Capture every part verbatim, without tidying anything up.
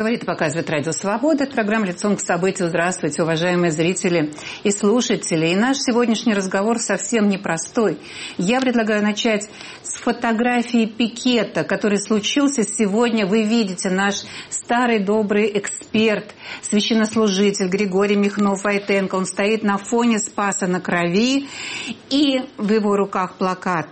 Говорит и показывает Радио Свобода. Это программа «Лицом к событию». Здравствуйте, уважаемые зрители и слушатели. И наш сегодняшний разговор совсем непростой. Я предлагаю начать с фотографии пикета, который случился сегодня. Вы видите, наш старый добрый эксперт, священнослужитель Григорий Михнов-Войтенко. Он стоит на фоне Спаса на Крови, и в его руках плакат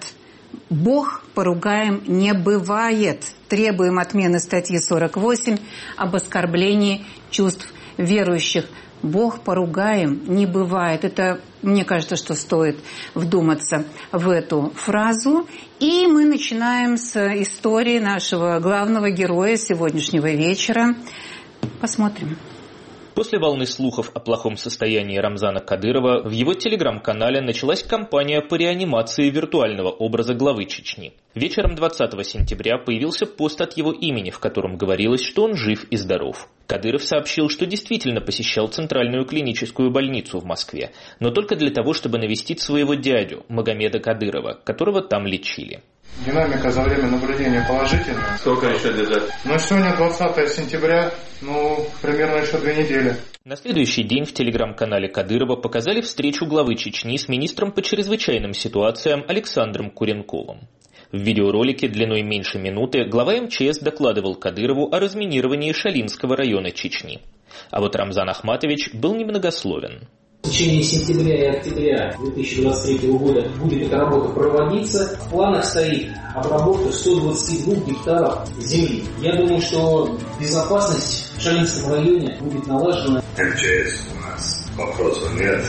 «Бог поругаем не бывает». Требуем отмены статьи сорок восемь об оскорблении чувств верующих. Бог поругаем не бывает. Это, мне кажется, что стоит вдуматься в эту фразу. И мы начинаем с истории нашего главного героя сегодняшнего вечера. Посмотрим. После волны слухов о плохом состоянии Рамзана Кадырова в его телеграм-канале началась кампания по реанимации виртуального образа главы Чечни. Вечером двадцатого сентября появился пост от его имени, в котором говорилось, что он жив и здоров. Кадыров сообщил, что действительно посещал Центральную клиническую больницу в Москве, но только для того, чтобы навестить своего дядю Магомеда Кадырова, которого там лечили. Динамика за время наблюдения положительная. Сколько еще держать? Ну, сегодня двадцатое сентября, ну, примерно еще две недели. На следующий день в телеграм-канале Кадырова показали встречу главы Чечни с министром по чрезвычайным ситуациям Александром Куренковым. В видеоролике длиной меньше минуты глава эм че эс докладывал Кадырову о разминировании Шалинского района Чечни. А вот Рамзан Ахматович был немногословен. В течение сентября и октября две тысячи двадцать третьего года будет эта работа проводиться. В планах стоит обработка ста двадцати двух гектаров земли. Я думаю, что безопасность в Шалинском районе будет налажена. эм че эс у нас вопросов нет,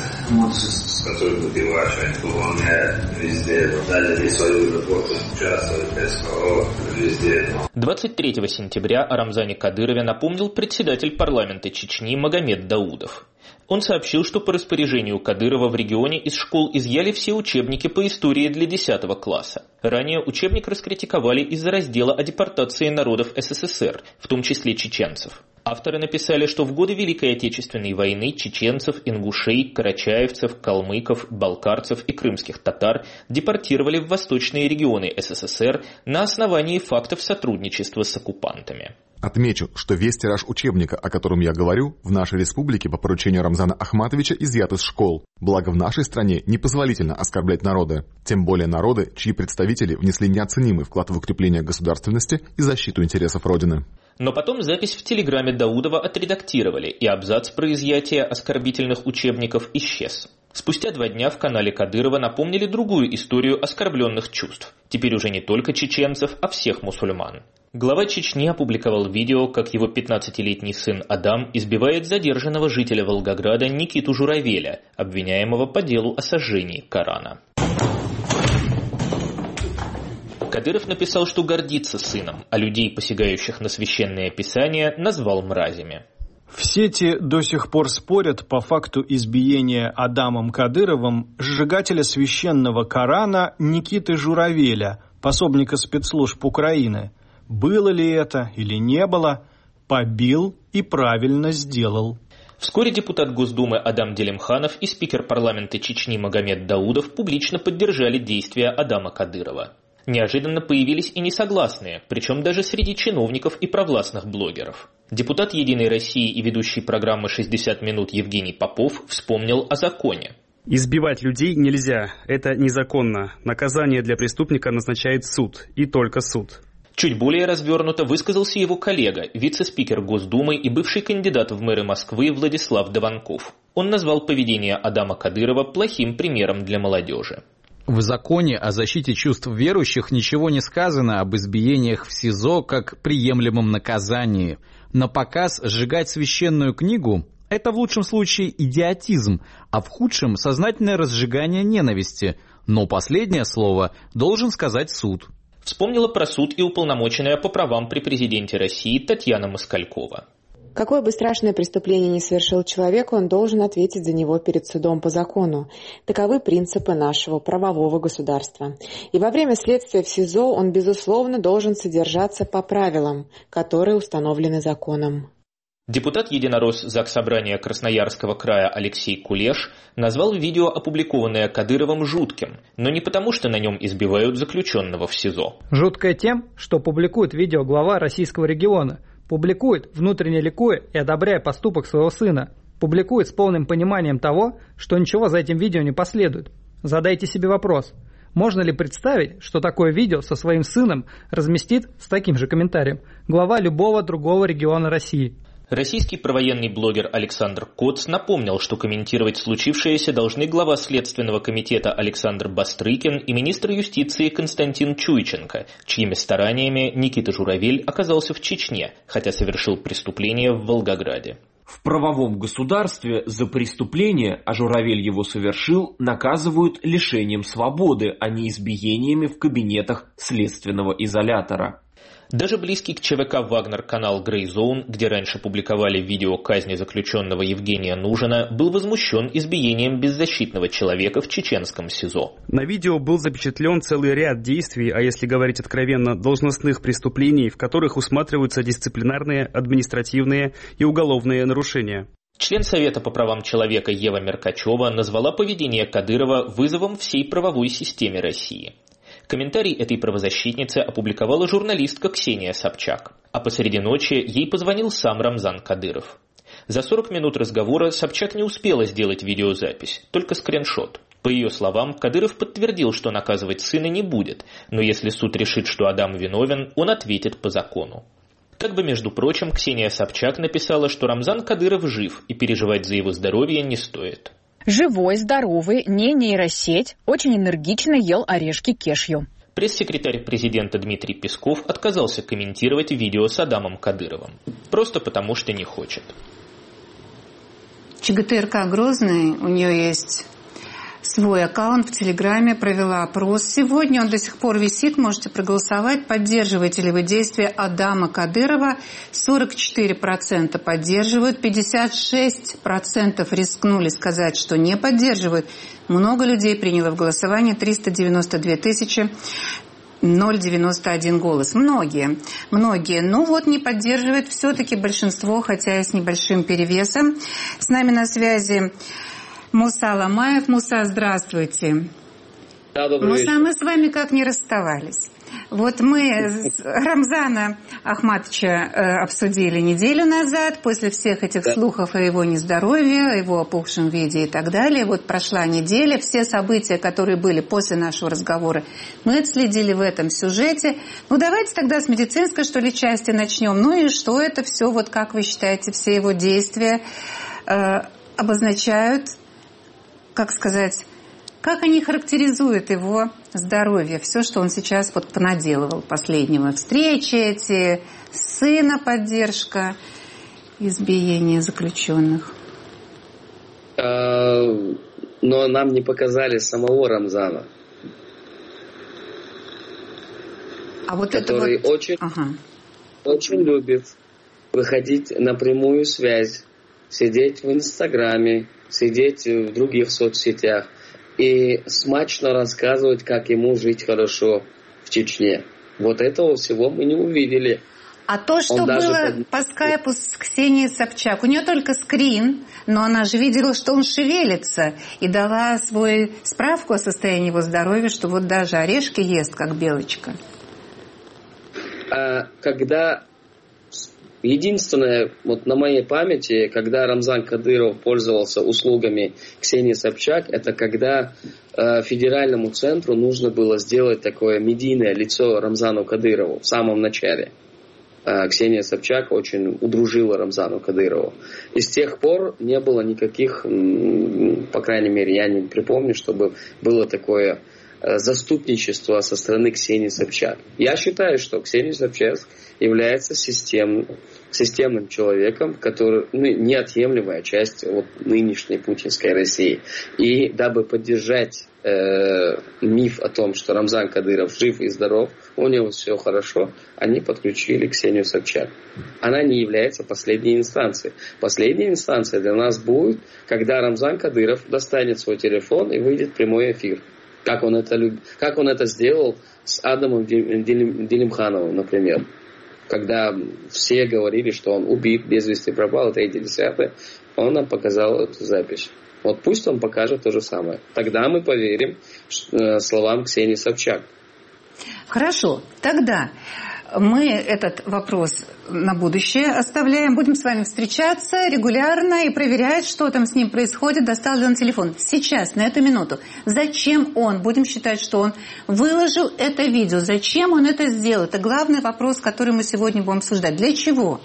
с которой добиваешь, они выполняют везде, дали свою работу, участвуют в эс ка о везде. двадцать третьего сентября о Рамзане Кадырове напомнил председатель парламента Чечни Магомед Даудов. Он сообщил, что по распоряжению Кадырова в регионе из школ изъяли все учебники по истории для десятого класса. Ранее учебник раскритиковали из-за раздела о депортации народов эс эс эс эр, в том числе чеченцев. Авторы написали, что в годы Великой Отечественной войны чеченцев, ингушей, карачаевцев, калмыков, балкарцев и крымских татар депортировали в восточные регионы эс эс эс эр на основании фактов сотрудничества с оккупантами. Отмечу, что весь тираж учебника, о котором я говорю, в нашей республике по поручению Рамзана Ахматовича изъят из школ. Благо в нашей стране непозволительно оскорблять народы. Тем более народы, чьи представители внесли неоценимый вклад в укрепление государственности и защиту интересов Родины. Но потом запись в телеграме Даудова отредактировали, и абзац про изъятие оскорбительных учебников исчез. Спустя два дня в канале Кадырова напомнили другую историю оскорбленных чувств. Теперь уже не только чеченцев, а всех мусульман. Глава Чечни опубликовал видео, как его пятнадцатилетний сын Адам избивает задержанного жителя Волгограда Никиту Журавеля, обвиняемого по делу о сожжении Корана. Кадыров написал, что гордится сыном, а людей, посягающих на священное писание, назвал мразями. В сети до сих пор спорят по факту избиения Адамом Кадыровым сжигателя священного Корана Никиты Журавеля, пособника спецслужб Украины. Было ли это или не было, побил и правильно сделал. Вскоре депутат Госдумы Адам Делимханов и спикер парламента Чечни Магомед Даудов публично поддержали действия Адама Кадырова. Неожиданно появились и несогласные, причем даже среди чиновников и провластных блогеров. Депутат «Единой России» и ведущий программы «шестьдесят минут» Евгений Попов вспомнил о законе. Избивать людей нельзя, это незаконно. Наказание для преступника назначает суд, и только суд. Чуть более развернуто высказался его коллега, вице-спикер Госдумы и бывший кандидат в мэры Москвы Владислав Дованков. Он назвал поведение Адама Кадырова плохим примером для молодежи. В законе о защите чувств верующих ничего не сказано об избиениях в СИЗО как приемлемом наказании. На показ сжигать священную книгу – это в лучшем случае идиотизм, а в худшем – сознательное разжигание ненависти. Но последнее слово должен сказать суд. Вспомнила про суд и уполномоченная по правам при президенте России Татьяна Москалькова. Какое бы страшное преступление ни совершил человек, он должен ответить за него перед судом по закону. Таковы принципы нашего правового государства. И во время следствия в СИЗО он, безусловно, должен содержаться по правилам, которые установлены законом. Депутат «Единорос» Заксобрания Красноярского края Алексей Кулеш назвал видео, опубликованное Кадыровым, жутким, но не потому, что на нем избивают заключенного в СИЗО. Жуткое тем, что публикует видео глава российского региона, Публикует, внутренне ликуя и одобряя поступок своего сына. Публикует с полным пониманием того, что ничего за этим видео не последует. Задайте себе вопрос. Можно ли представить, что такое видео со своим сыном разместит с таким же комментарием глава любого другого региона России? Российский провоенный блогер Александр Коц напомнил, что комментировать случившееся должны глава Следственного комитета Александр Бастрыкин и министр юстиции Константин Чуйченко, чьими стараниями Никита Журавель оказался в Чечне, хотя совершил преступление в Волгограде. В правовом государстве за преступление, а Журавель его совершил, наказывают лишением свободы, а не избиениями в кабинетах следственного изолятора. Даже близкий к ЧВК «Вагнер» канал Grey Zone, где раньше публиковали видео казни заключенного Евгения Нужина, был возмущен избиением беззащитного человека в чеченском СИЗО. На видео был запечатлен целый ряд действий, а если говорить откровенно, должностных преступлений, в которых усматриваются дисциплинарные, административные и уголовные нарушения. Член Совета по правам человека Ева Меркачева назвала поведение Кадырова вызовом всей правовой системе России. Комментарий этой правозащитницы опубликовала журналистка Ксения Собчак. А посреди ночи ей позвонил сам Рамзан Кадыров. За сорок минут разговора Собчак не успела сделать видеозапись, только скриншот. По ее словам, Кадыров подтвердил, что наказывать сына не будет, но если суд решит, что Адам виновен, он ответит по закону. Как бы, между прочим, Ксения Собчак написала, что Рамзан Кадыров жив и переживать за его здоровье не стоит. Живой, здоровый, не нейросеть, очень энергично ел орешки кешью. Пресс-секретарь президента Дмитрий Песков отказался комментировать видео с Адамом Кадыровым. Просто потому, что не хочет. ЧГТРК Грозный, у нее есть свой аккаунт в Телеграме, провела опрос. Сегодня он до сих пор висит, можете проголосовать. Поддерживаете ли вы действия Адама Кадырова? сорок четыре процента поддерживают, пятьдесят шесть процентов рискнули сказать, что не поддерживают. Много людей приняло в голосовании, триста девяносто две тысячи, ноль целых девяносто один голос. Многие, многие. Ну вот не поддерживают все-таки большинство, хотя и с небольшим перевесом. С нами на связи Муса Ламаев. Муса, здравствуйте. Да, добрый Муса, вечер. мы с вами как не расставались. Вот мы Рамзана Ахматовича э, обсудили неделю назад, после всех этих да. слухов о его нездоровье, о его опухшем виде и так далее. Вот прошла неделя, все события, которые были после нашего разговора, мы отследили в этом сюжете. Ну, давайте тогда с медицинской, что ли, части начнем. Ну и что это все, вот как вы считаете, все его действия э, обозначают, как сказать, как они характеризуют его здоровье, все, что он сейчас вот понаделывал последнего. Встречи эти, сына поддержка, избиение заключенных. А, но нам не показали самого Рамзана. А вот который это вот... очень, ага. очень любит выходить на прямую связь, сидеть в Инстаграме, сидеть в других соцсетях и смачно рассказывать, как ему жить хорошо в Чечне. Вот этого всего мы не увидели. А то, что Он было под... по скайпу с Ксенией Собчак, у нее только скрин, но она же видела, что он шевелится, и дала свою справку о состоянии его здоровья, что вот даже орешки ест, как белочка. А когда... Единственное, вот на моей памяти, когда Рамзан Кадыров пользовался услугами Ксении Собчак, это когда э, федеральному центру нужно было сделать такое медийное лицо Рамзану Кадырову в самом начале. Э, Ксения Собчак очень удружила Рамзану Кадырову. И с тех пор не было никаких, м, по крайней мере, я не припомню, чтобы было такое э, заступничество со стороны Ксении Собчак. Я считаю, что Ксения Собчак является системным, системным человеком, который, ну, неотъемлемая часть вот, нынешней путинской России. И дабы поддержать э, миф о том, что Рамзан Кадыров жив и здоров, у него все хорошо, они подключили Ксению Собчак. Она не является последней инстанцией. Последняя инстанция для нас будет, когда Рамзан Кадыров достанет свой телефон и выйдет в прямой эфир. Как он это, люб... как он это сделал с Адамом Делимхановым, например. Когда все говорили, что он убит, без вести пропал, третье, десятое, он нам показал эту запись. Вот пусть он покажет то же самое. Тогда мы поверим словам Ксении Собчак. Хорошо, тогда Мы этот вопрос на будущее оставляем. Будем с вами встречаться регулярно и проверять, что там с ним происходит. Достал ли он телефон. Сейчас, на эту минуту. Зачем он? Будем считать, что он выложил это видео. Зачем он это сделал? Это главный вопрос, который мы сегодня будем обсуждать. Для чего?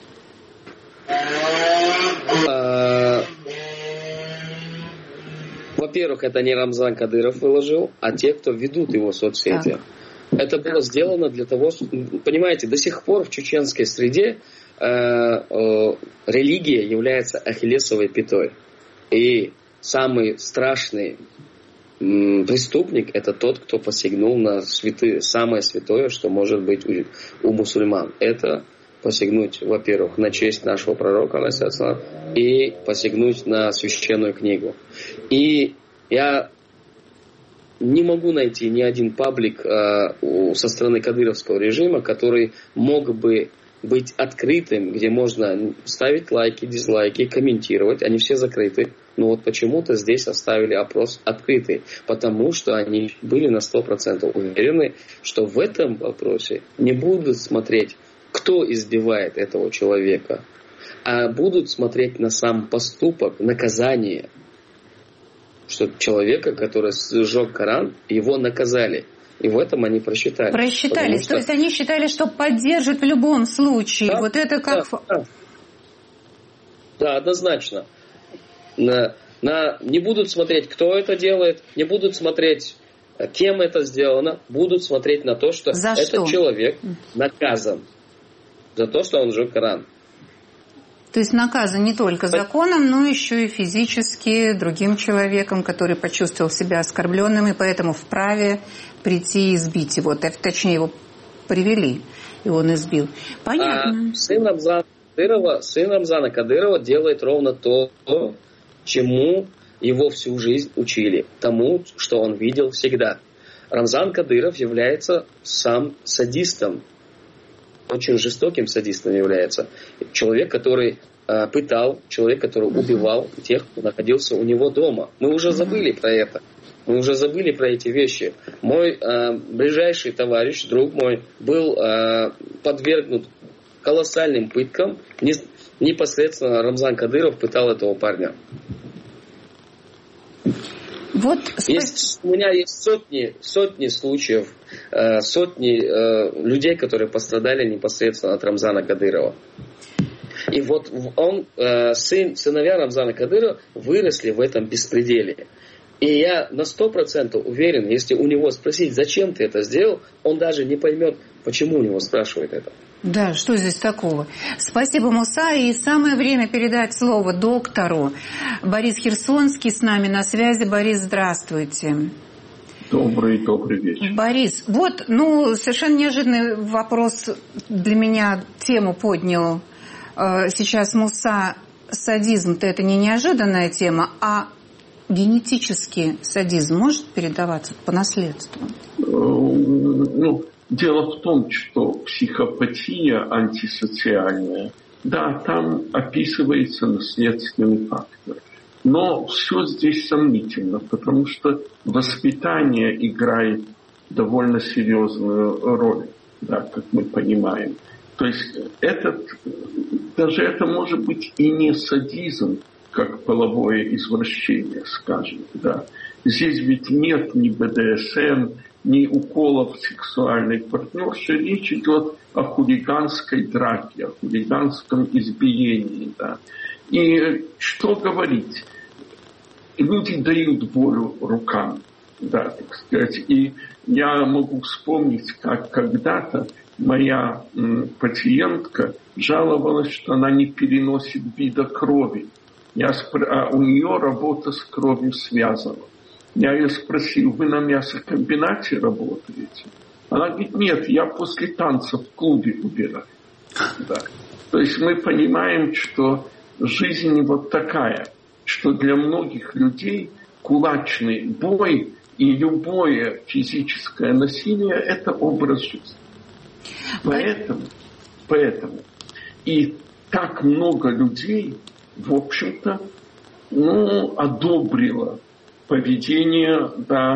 Во-первых, это не Рамзан Кадыров выложил, а те, кто ведут его соцсети. Так. Это было сделано для того, чтобы... Понимаете, до сих пор в чеченской среде э, э, религия является ахиллесовой пятой. И самый страшный м, преступник – это тот, кто посягнул на святые, самое святое, что может быть у, у мусульман. Это посягнуть, во-первых, на честь нашего пророка, и посягнуть на священную книгу. И я не могу найти ни один паблик э, со стороны кадыровского режима, который мог бы быть открытым, где можно ставить лайки, дизлайки, комментировать. Они все закрыты. Но вот почему-то здесь оставили опрос открытый, потому что они были на сто процентов уверены, что в этом вопросе не будут смотреть, кто избивает этого человека, а будут смотреть на сам поступок, наказание. Что человека, который сжег Коран, его наказали. И в этом они просчитали. Просчитались. Что... То есть они считали, что поддержат в любом случае. Да, вот это как... Да, да. да однозначно. На, на, не будут смотреть, кто это делает, не будут смотреть, кем это сделано, будут смотреть на то, что За этот что? человек наказан за то, что он сжег Коран. То есть наказан не только законом, но еще и физически другим человеком, который почувствовал себя оскорбленным, и поэтому вправе прийти и избить его. Точнее, его привели, и он избил. Понятно. А сын Рамзана Кадырова, сын Рамзана Кадырова делает ровно то, чему его всю жизнь учили. Тому, что он видел всегда. Рамзан Кадыров является сам садистом. Очень жестоким садистом является. Человек, который э, пытал, человек, который убивал тех, кто находился у него дома. Мы уже забыли про это. Мы уже забыли про эти вещи. Мой э, ближайший товарищ, друг мой, был э, подвергнут колоссальным пыткам. Не, непосредственно Рамзан Кадыров пытал этого парня. Вот... Есть, у меня есть сотни, сотни случаев, э, сотни э, людей, которые пострадали непосредственно от Рамзана Кадырова. И вот он, э, сын, сыновья Рамзана Кадырова выросли в этом беспределе. И я на сто процентов уверен, если у него спросить, зачем ты это сделал, он даже не поймет, почему у него спрашивают это. Да, что здесь такого? Спасибо, Муса. И самое время передать слово доктору. Борис Херсонский с нами на связи. Борис, здравствуйте. Добрый, добрый вечер. Борис, вот, ну, совершенно неожиданный вопрос для меня, тему поднял сейчас Муса. Садизм-то это не неожиданная тема, а генетический садизм может передаваться по наследству? Ну, дело в том, что психопатия антисоциальная, да, там описывается наследственный фактор. Но все здесь сомнительно, потому что воспитание играет довольно серьезную роль, да, как мы понимаем. То есть этот, даже это может быть и не садизм, как половое извращение, скажем, да. Здесь ведь нет ни бэ дэ эс эм, ни уколов сексуальной партнерши, речь идет о хулиганской драке, о хулиганском избиении, да. И что говорить? Люди дают волю рукам, да, так сказать. И я могу вспомнить, как когда-то моя м, пациентка жаловалась, что она не переносит вида крови. Я спр... А у нее работа с кровью связана. Я ее спросил, вы на мясокомбинате работаете? Она говорит, нет, я после танцев в клубе убираю. Да. То есть мы понимаем, что жизнь вот такая, что для многих людей кулачный бой и любое физическое насилие – это образ жизни. Поэтому, поэтому и так много людей, в общем-то, ну, одобрило поведение, да,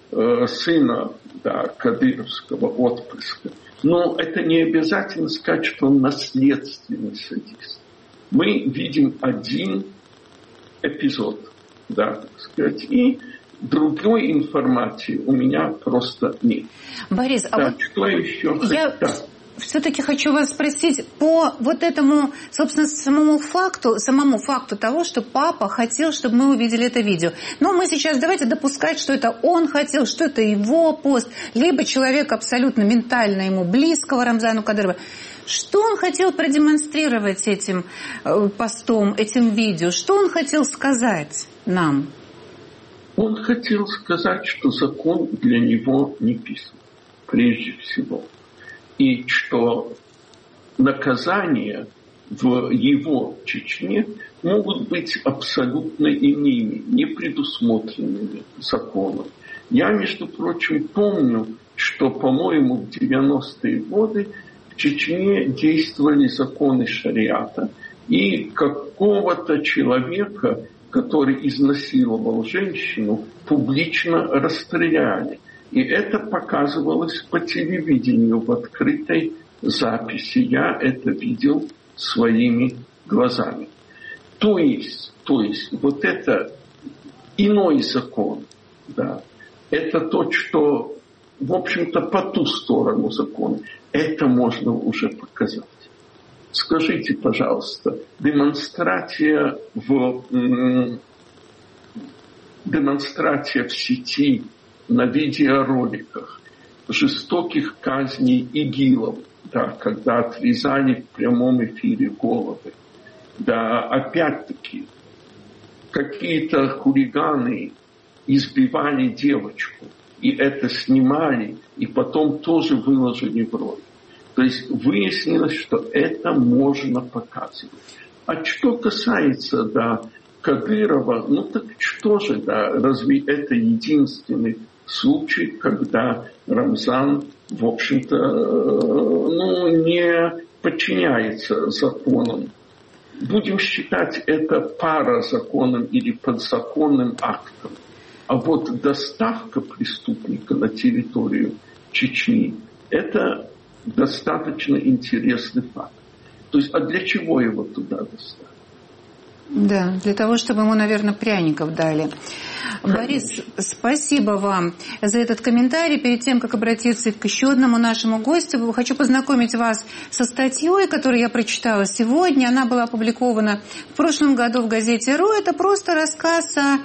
э, сына, да, кадыровского отпрыска. Но это не обязательно сказать, что он наследственный садист. Мы видим один эпизод, да, так сказать, и другой информации у меня просто нет. Борис, да, а вот что еще? Я... Да. Все-таки хочу вас спросить по вот этому, собственно, самому факту, самому факту того, что папа хотел, чтобы мы увидели это видео. Но мы сейчас давайте допускать, что это он хотел, что это его пост, либо человек абсолютно ментально ему близкого Рамзану Кадырову. Что он хотел продемонстрировать этим постом, этим видео? Что он хотел сказать нам? Он хотел сказать, что закон для него не писан, прежде всего. И что наказания в его Чечне могут быть абсолютно иными, не предусмотренными законом. Я, между прочим, помню, что, по-моему, в девяностые годы в Чечне действовали законы шариата, и какого-то человека, который изнасиловал женщину, публично расстреляли. И это показывалось по телевидению в открытой записи. Я это видел своими глазами. То есть, то есть вот это иной закон, да, это то, что, в общем-то, по ту сторону закона. Это можно уже показать. Скажите, пожалуйста, демонстрация в, м- демонстрация в сети на видеороликах жестоких казней игилов, да, когда отрезали в прямом эфире головы. Да, опять-таки, какие-то хулиганы избивали девочку, и это снимали, и потом тоже выложили в ролик. То есть выяснилось, что это можно показывать. А что касается, да, Кадырова, ну так что же, да, разве это единственный случай, когда Рамзан, в общем-то, ну, не подчиняется законам. Будем считать это паразаконным или подзаконным актом. А вот доставка преступника на территорию Чечни – это достаточно интересный факт. То есть, а для чего его туда доставить? Да, для того, чтобы ему, наверное, пряников дали. Борис, спасибо вам за этот комментарий. Перед тем, как обратиться к еще одному нашему гостю, хочу познакомить вас со статьей, которую я прочитала сегодня. Она была опубликована в прошлом году в газете «РУ». Это просто рассказ о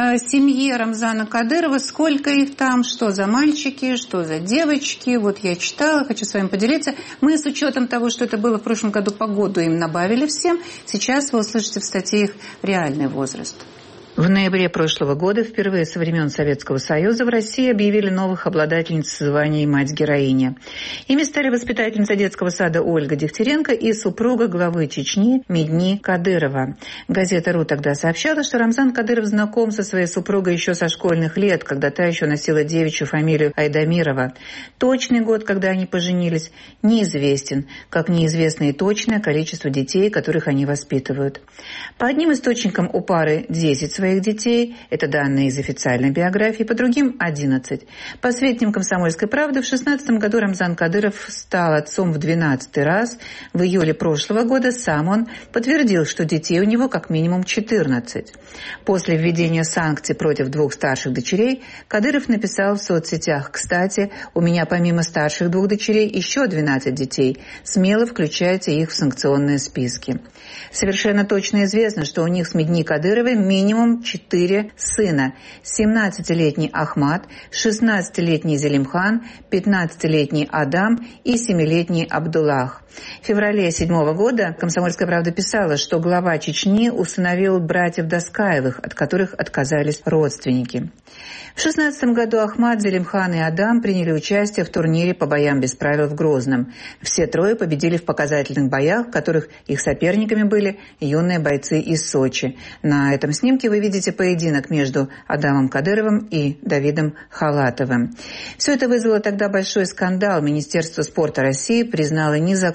семье Рамзана Кадырова. Сколько их там, что за мальчики, что за девочки. Вот я читала, хочу с вами поделиться. Мы с учетом того, что это было в прошлом году, по году им добавили всем. Сейчас вы услышите в статье их реальный возраст. В ноябре прошлого года впервые со времен Советского Союза в России объявили новых обладательниц звания «Мать-героиня». Ими стали воспитательница детского сада Ольга Дегтяренко и супруга главы Чечни Медни Кадырова. Газета «РУ» тогда сообщала, что Рамзан Кадыров знаком со своей супругой еще со школьных лет, когда та еще носила девичью фамилию Айдамирова. Точный год, когда они поженились, неизвестен, как неизвестно и точное количество детей, которых они воспитывают. По одним источникам у пары десять своих детей, это данные из официальной биографии, по другим – одиннадцать. По сведениям «Комсомольской правды», в шестнадцатом году Рамзан Кадыров стал отцом в двенадцатый раз. В июле прошлого года сам он подтвердил, что детей у него как минимум четырнадцать. После введения санкций против двух старших дочерей Кадыров написал в соцсетях: «Кстати, у меня помимо старших двух дочерей еще двенадцать детей. Смело включайте их в санкционные списки». Совершенно точно известно, что у них с Медни Кадыровой минимум четыре сына. семнадцатилетний Ахмад, шестнадцатилетний Зелимхан, пятнадцатилетний Адам и семилетний Абдуллах. В феврале седьмого года «Комсомольская правда» писала, что глава Чечни усыновил братьев Доскаевых, от которых отказались родственники. В шестнадцатом году Ахмад, Зелимхан и Адам приняли участие в турнире по боям без правил в Грозном. Все трое победили в показательных боях, в которых их соперниками были юные бойцы из Сочи. На этом снимке вы видите поединок между Адамом Кадыровым и Давидом Халатовым. Все это вызвало тогда большой скандал. Министерство спорта России признало незаконным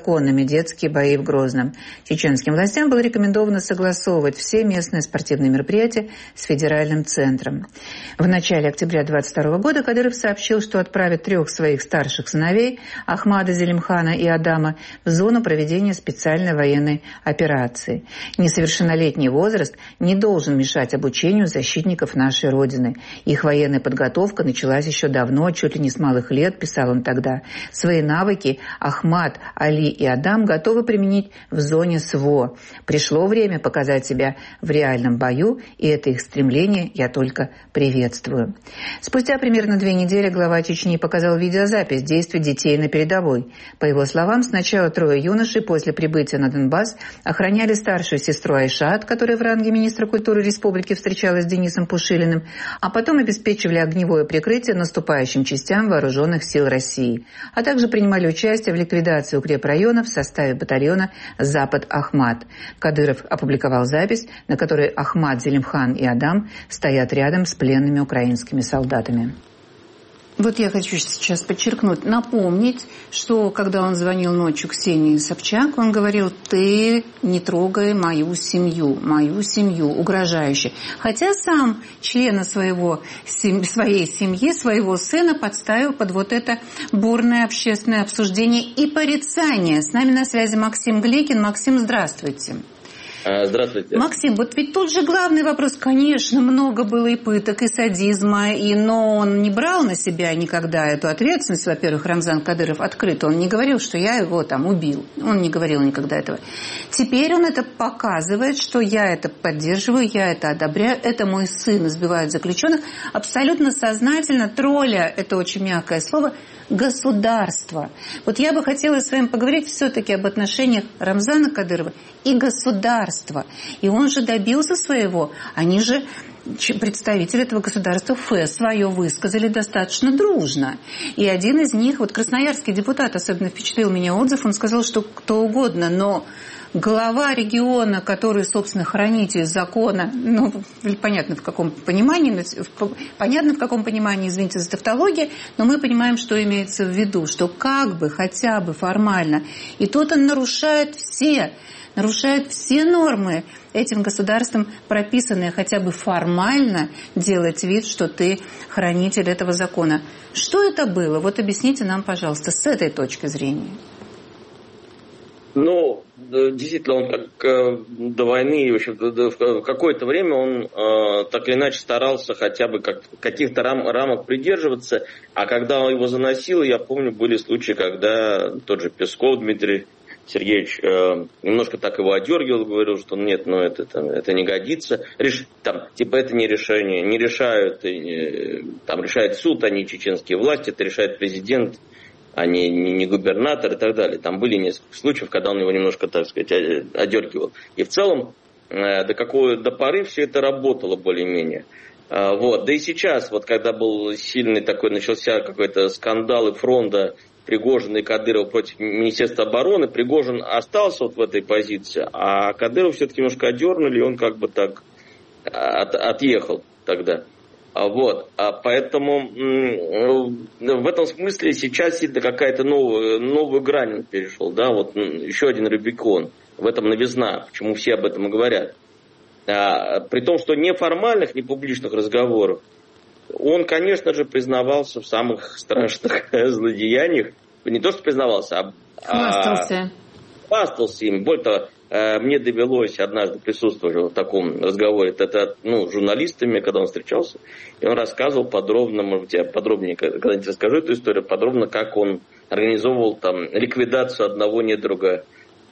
незаконными детские бои в Грозном. Чеченским властям было рекомендовано согласовывать все местные спортивные мероприятия с федеральным центром. В начале октября двадцать второго года Кадыров сообщил, что отправит трех своих старших сыновей, Ахмада, Зелимхана и Адама, в зону проведения специальной военной операции. Несовершеннолетний возраст не должен мешать обучению защитников нашей Родины. Их военная подготовка началась еще давно, чуть ли не с малых лет, писал он тогда. Свои навыки Ахмад, Али и Адам готовы применить в зоне СВО. Пришло время показать себя в реальном бою, и это их стремление я только приветствую. Спустя примерно две недели глава Чечни показал видеозапись действий детей на передовой. По его словам, сначала трое юношей после прибытия на Донбасс охраняли старшую сестру Айшат, которая в ранге министра культуры республики встречалась с Денисом Пушилиным, а потом обеспечивали огневое прикрытие наступающим частям вооруженных сил России, а также принимали участие в ликвидации укрепрайонов в составе батальона «Запад-Ахмат». Кадыров опубликовал запись, на которой Ахмад, Зелимхан и Адам стоят рядом с пленными украинскими солдатами. Вот я хочу сейчас подчеркнуть, напомнить, что когда он звонил ночью Ксении Собчак, он говорил: «Ты не трогай мою семью, мою семью», угрожающе. Хотя сам члена своего, своей семьи, своего сына подставил под вот это бурное общественное обсуждение и порицание. С нами на связи Максим Гликин. Максим, здравствуйте. Здравствуйте. Максим, вот ведь тут же главный вопрос, конечно, много было и пыток, и садизма, и, но он не брал на себя никогда эту ответственность. Во-первых, Рамзан Кадыров открыто, он не говорил, что я его там убил, он не говорил никогда этого. Теперь он это показывает, что я это поддерживаю, я это одобряю, это мой сын, избивают заключенных, абсолютно сознательно, тролля, это очень мягкое слово, государство. Вот я бы хотела с вами поговорить все-таки об отношениях Рамзана Кадырова и государства. И он же добился своего. Они же, представители этого государства, Фэ свое высказали достаточно дружно. И один из них, вот красноярский депутат особенно впечатлил меня отзыв, он сказал, что кто угодно, но глава региона, который, собственно, хранитель закона, ну, понятно в каком понимании, понятно в каком понимании, извините за тавтологию, но мы понимаем, что имеется в виду, что как бы, хотя бы формально, и тот он нарушает все, нарушает все нормы этим государством прописанные, хотя бы формально делать вид, что ты хранитель этого закона. Что это было? Вот объясните нам, пожалуйста, с этой точки зрения. Ну, действительно, он как до войны, в общем, в какое-то время он э, так или иначе старался хотя бы как, каких-то рам, рамок придерживаться, а когда его заносило, я помню, были случаи, когда тот же Песков Дмитрий Сергеевич э, немножко так его одергивал, говорил, что нет, ну это, это, это не годится, Реш, там, типа это не решение, не решают, э, там решает суд, а не чеченские власти, это решает президент, а не, не, не губернатор и так далее. Там были несколько случаев, когда он его немножко, так сказать, одергивал. И в целом э, до какой до поры все это работало более-менее. Э, вот. Да и сейчас, вот когда был сильный такой, начался какой-то скандал и фронта Пригожина и Кадырова против Министерства обороны, Пригожин остался вот в этой позиции, а Кадыров все-таки немножко одернули, и он как бы так от, отъехал тогда. Вот, а поэтому в этом смысле сейчас это какая-то новая, новую грань он перешел, да, вот еще один Рубикон, в этом новизна, почему все об этом и говорят. А, при том, что неформальных, не публичных разговоров, он, конечно же, признавался в самых страшных злодеяниях, не то что признавался, а хвастался, а, хвастался им, более того, мне довелось однажды присутствовать в таком разговоре, это, ну, с журналистами, когда он встречался, и он рассказывал подробно, может быть, я подробнее когда-нибудь расскажу эту историю, подробно, как он организовывал там ликвидацию одного недруга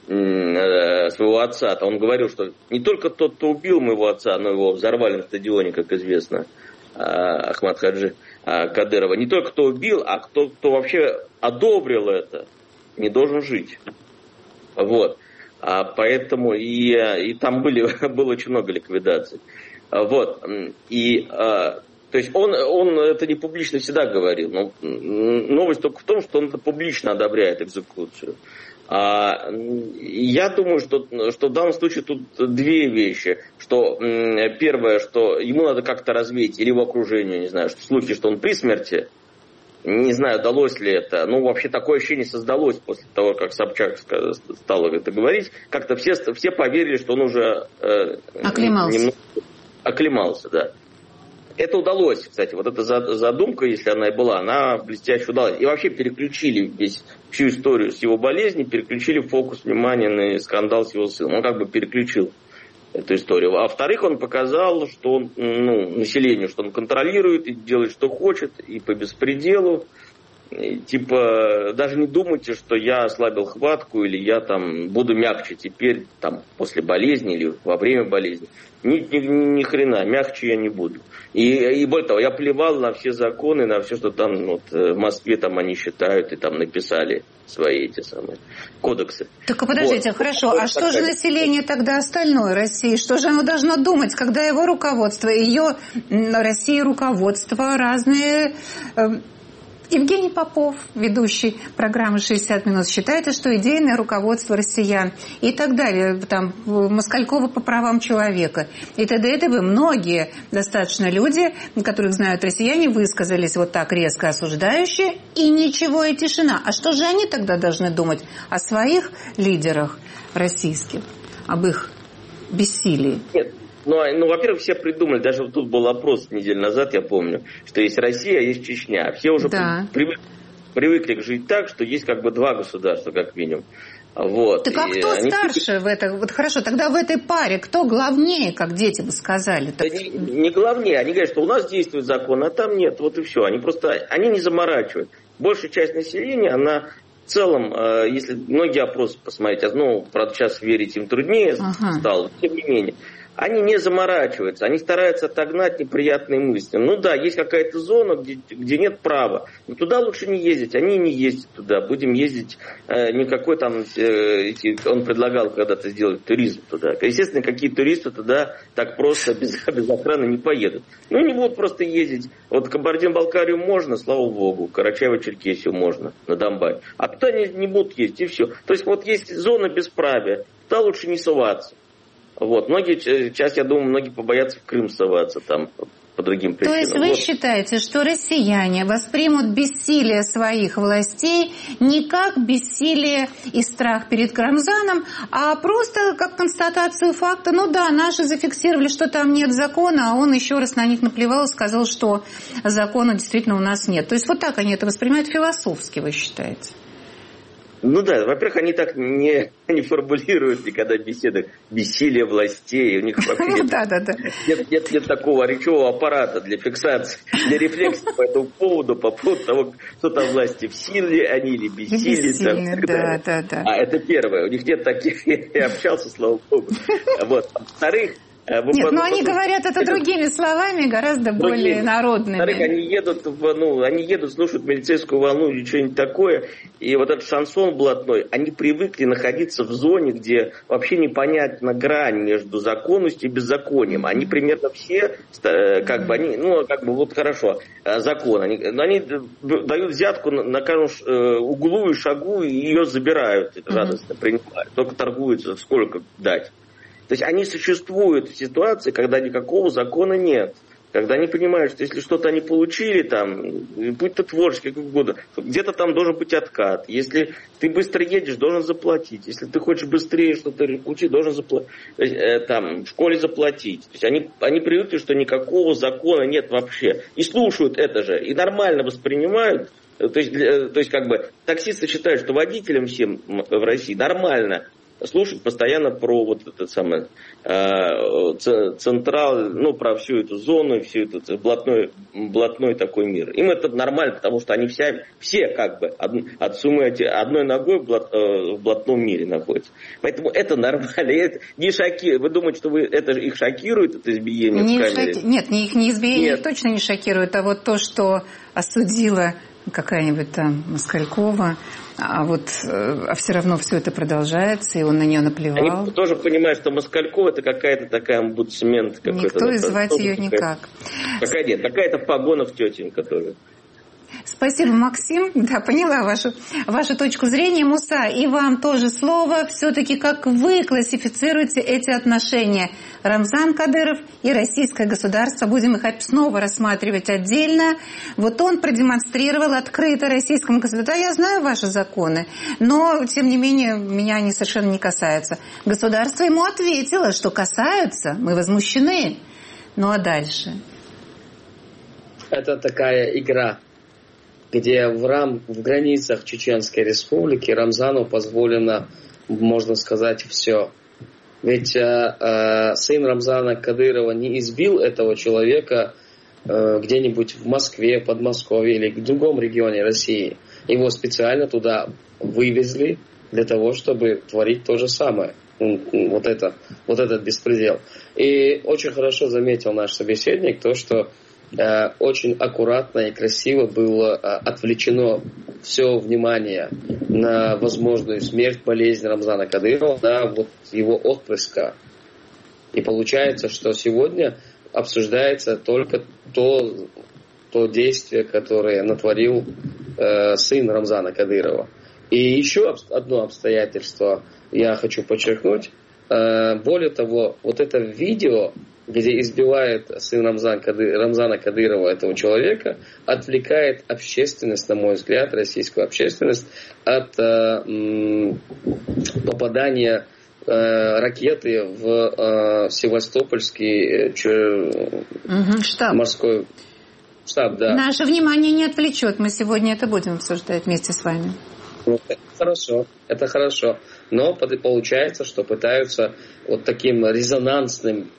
э, своего отца. То он говорил, что не только тот, кто убил моего отца, но его взорвали на стадионе, как известно, э, Ахмад Хаджи э, Кадырова, не только кто убил, а кто, кто вообще одобрил это, не должен жить. Вот. А поэтому и, и там были, было очень много ликвидаций. Вот. И, а, то есть он, он это не публично всегда говорил. Но новость только в том, что он это публично одобряет экзекуцию. А, я думаю, что, что в данном случае тут две вещи. Что первое, что ему надо как-то развеять, или его окружение, не знаю, что слухи, что он при смерти. Не знаю, удалось ли это. Ну, вообще такое ощущение создалось после того, как Собчак стал это говорить. Как-то все, все поверили, что он уже э, оклемался. Немного оклемался, да. Это удалось, кстати. Вот эта задумка, если она и была, она блестяще удалась. И вообще переключили весь, всю историю с его болезни, переключили фокус внимания на скандал с его сыном. Он как бы переключил эту историю. А во-вторых, он показал, что он, ну, населению, что он контролирует и делает, что хочет, и по беспределу. И, типа, даже не думайте, что я ослабил хватку, или я там буду мягче теперь, там, после болезни или во время болезни. Ни, ни, ни хрена, мягче я не буду. И, и более того, я плевал на все законы, на все, что там вот, в Москве там они считают, и там написали свои эти самые кодексы. Так, а подождите, вот. Хорошо, вот, а что же население тогда остальное России? Что же оно должно думать, когда его руководство, ее России руководство разные... Евгений Попов, ведущий программы «шестьдесят минут», считает, что идейное руководство россиян и так далее, там, Москалькова по правам человека и т.д. и т.п. Многие достаточно люди, которых знают россияне, высказались вот так резко осуждающие, и ничего, и тишина. А что же они тогда должны думать о своих лидерах российских, об их бессилии? Нет. Ну, ну, во-первых, все придумали, даже вот тут был опрос неделю назад, я помню, что есть Россия, а есть Чечня. Все уже да. привык, привыкли жить так, что есть как бы два государства, как минимум. Вот. Так а кто они... старше в этой... Вот хорошо, тогда в этой паре кто главнее, как дети бы сказали? Так... Не, не главнее, они говорят, что у нас действует закон, а там нет, вот и все. Они просто, они не заморачивают. Большая часть населения, она... В целом, если многие опросы посмотреть, ну, правда, сейчас верить им труднее ага. стало, тем не менее, они не заморачиваются, они стараются отогнать неприятные мысли. Ну да, есть какая-то зона, где, где нет права, но туда лучше не ездить, они не ездят туда, будем ездить, э, никакой там, э, он предлагал когда-то сделать туризм туда. Естественно, какие туристы туда так просто без, без охраны не поедут. Ну, не будут просто ездить. Вот Кабардино-Балкарию можно, слава богу, Карачаево-Черкесию можно, на Донбасс. А туда не, не будут ездить, и все. То есть вот есть зона бесправия, туда лучше не соваться. Вот. Многие, сейчас, я думаю, многие побоятся в Крым соваться там по другим причинам. То есть вы вот. считаете, что россияне воспримут бессилие своих властей не как бессилие и страх перед Рамзаном, а просто как констатацию факта, ну да, наши зафиксировали, что там нет закона, а он еще раз на них наплевал и сказал, что закона действительно у нас нет. То есть вот так они это воспринимают философски, вы считаете? Ну да, во-первых, они так не, не формулируют никогда в беседах бессилие властей. У них вообще нет, да, да, да. Нет, нет, нет такого речевого аппарата для фиксации, для рефлексии по этому поводу, по поводу того, кто там власти, в силе они или бессилие. Бессильны, да, да, да. А это первое. У них нет таких, я общался, слава богу. Вот. Во-вторых, Нет, но они говорят это другими словами, гораздо более народными. Во-вторых, они едут, в, ну, они едут, слушают милицейскую волну или что-нибудь такое, и вот этот шансон блатной, они привыкли находиться в зоне, где вообще непонятна грань между законностью и беззаконием. Они примерно все, как бы, они, ну, как бы, вот хорошо, закон. Они, они дают взятку на, на каждом углу и шагу, и ее забирают, радостно принимают. Только торгуются, сколько дать. То есть они существуют в ситуации, когда никакого закона нет. Когда они понимают, что если что-то они получили, там, будь то творческий, как угодно, где-то там должен быть откат. Если ты быстро едешь, должен заплатить. Если ты хочешь быстрее что-то получить, должен заплатить. Там, в школе заплатить. То есть они, они привыкли, что никакого закона нет вообще. И слушают это же. И нормально воспринимают. То есть, то есть как бы, таксисты считают, что водителям всем в России нормально слушать постоянно про вот этот самый э, централ, ну, про всю эту зону, всю этот блатной, блатной такой мир. Им это нормально, потому что они вся, все как бы од, от суммы одной ногой в, блат, э, в блатном мире находятся. Поэтому это нормально. Это не шоки... Вы думаете, что вы, это их шокирует, это избиение не в камере? Шоки... Нет, их не избиение их точно не шокирует, а вот то, что осудила какая-нибудь там Москалькова, а вот а все равно все это продолжается, и он на нее наплевал. Они тоже понимают, что Москалькова это какая-то такая омбудсмен. Никто и звать ее никак. Какая нет, какая-то в погонах тетенька тоже. Спасибо, Максим. Да, поняла вашу, вашу точку зрения. Муса, и вам тоже слово. Все-таки как вы классифицируете эти отношения? Рамзан Кадыров и российское государство. Будем их снова рассматривать отдельно. Вот он продемонстрировал открыто российскому государству. Да, я знаю ваши законы, но, тем не менее, меня они совершенно не касаются. Государство ему ответило, что касаются. Мы возмущены. Ну а дальше? Это такая игра, где в, рам, в границах Чеченской Республики Рамзану позволено, можно сказать, все. Ведь э, э, сын Рамзана Кадырова не избил этого человека э, где-нибудь в Москве, Подмосковье или в другом регионе России. Его специально туда вывезли для того, чтобы творить то же самое. Вот, это, вот этот беспредел. И очень хорошо заметил наш собеседник то, что э, очень аккуратно и красиво было э, отвлечено все внимание на возможную смерть, болезнь Рамзана Кадырова, на вот его отпрыска. И получается, что сегодня обсуждается только то, то действие, которое натворил э, сын Рамзана Кадырова. И еще одно обстоятельство я хочу подчеркнуть. Более того, вот это видео, где избивает сын Рамзан Кадыр, Рамзана Кадырова этого человека, отвлекает общественность, на мой взгляд, российскую общественность, от м, попадания э, ракеты в э, Севастопольский э, угу, штаб. морской штаб. Да. Наше внимание не отвлечет. Мы сегодня это будем обсуждать вместе с вами. Это хорошо, это хорошо. Но получается, что пытаются вот таким резонансным,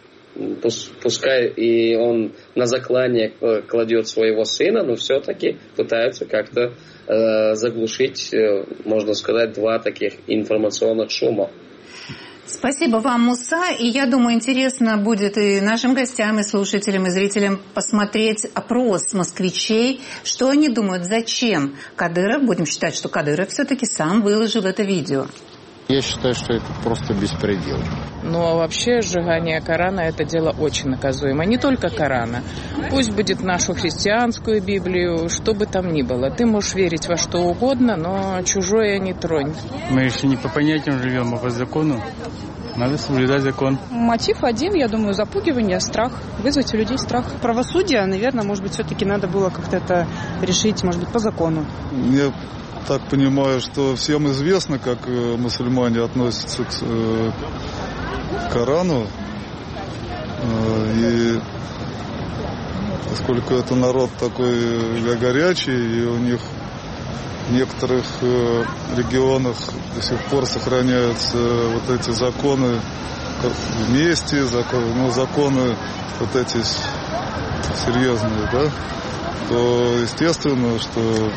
пускай и он на заклание кладет своего сына, но все-таки пытаются как-то э, заглушить, э, можно сказать, два таких информационных шума. Спасибо вам, Муса. И я думаю, интересно будет и нашим гостям, и слушателям, и зрителям посмотреть опрос москвичей, что они думают, зачем Кадыров, будем считать, что Кадыров все-таки сам выложил это видео. Я считаю, что это просто беспредел. Ну, а вообще сжигание Корана – это дело очень наказуемо. Не только Корана. Пусть будет нашу христианскую Библию, что бы там ни было. Ты можешь верить во что угодно, но чужое не тронь. Мы еще не по понятиям живем, а по закону. Надо соблюдать закон. Мотив один, я думаю, запугивание, страх. Вызвать у людей страх. Правосудие, наверное, может быть, все-таки надо было как-то это решить, может быть, по закону. Я так понимаю, что всем известно, как мусульмане относятся к Корану. И поскольку это народ такой горячий, и у них в некоторых регионах до сих пор сохраняются вот эти законы вместе, законы, ну, законы вот эти серьезные, да, то естественно, что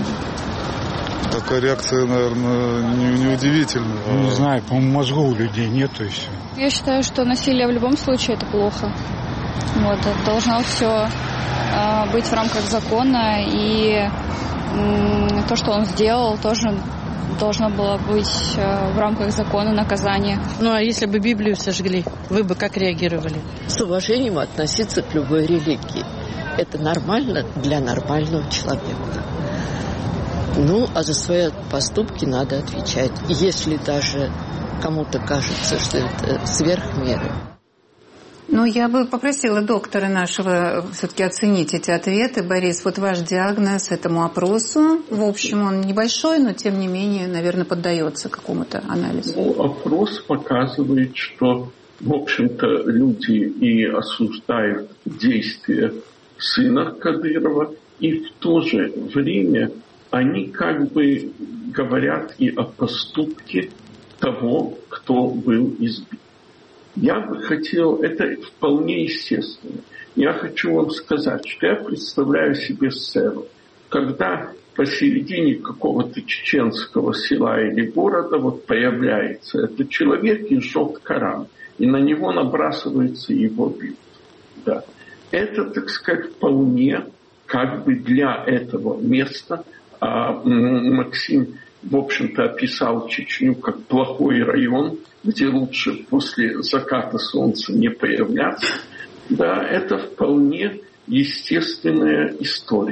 такая реакция, наверное, не, неудивительная. Не знаю, по-моему, мозгов у людей нет, и все. Я считаю, что насилие в любом случае это плохо. Вот, это должно все э, быть в рамках закона, и э, то, что он сделал, тоже должно было быть э, в рамках закона наказания. Ну, а если бы Библию сожгли, вы бы как реагировали? С уважением относиться к любой религии. Это нормально для нормального человека. Ну, а за свои поступки надо отвечать, если даже кому-то кажется, что это сверх меры. Ну, я бы попросила доктора нашего все-таки оценить эти ответы. Борис, вот ваш диагноз этому опросу. В общем, он небольшой, но, тем не менее, наверное, поддается какому-то анализу. Ну, опрос показывает, что, в общем-то, люди и осуждают действия сына Кадырова, и в то же время они как бы говорят и о поступке того, кто был избит. Я бы хотел, это вполне естественно. Я хочу вам сказать, что я представляю себе сцену, когда посередине какого-то чеченского села или города вот появляется этот человек и жжет Коран, и на него набрасывается и его бьют. Да. Это, так сказать, вполне как бы для этого места. А Максим, в общем-то, описал Чечню как плохой район, где лучше после заката солнца не появляться. Да, это вполне естественная история.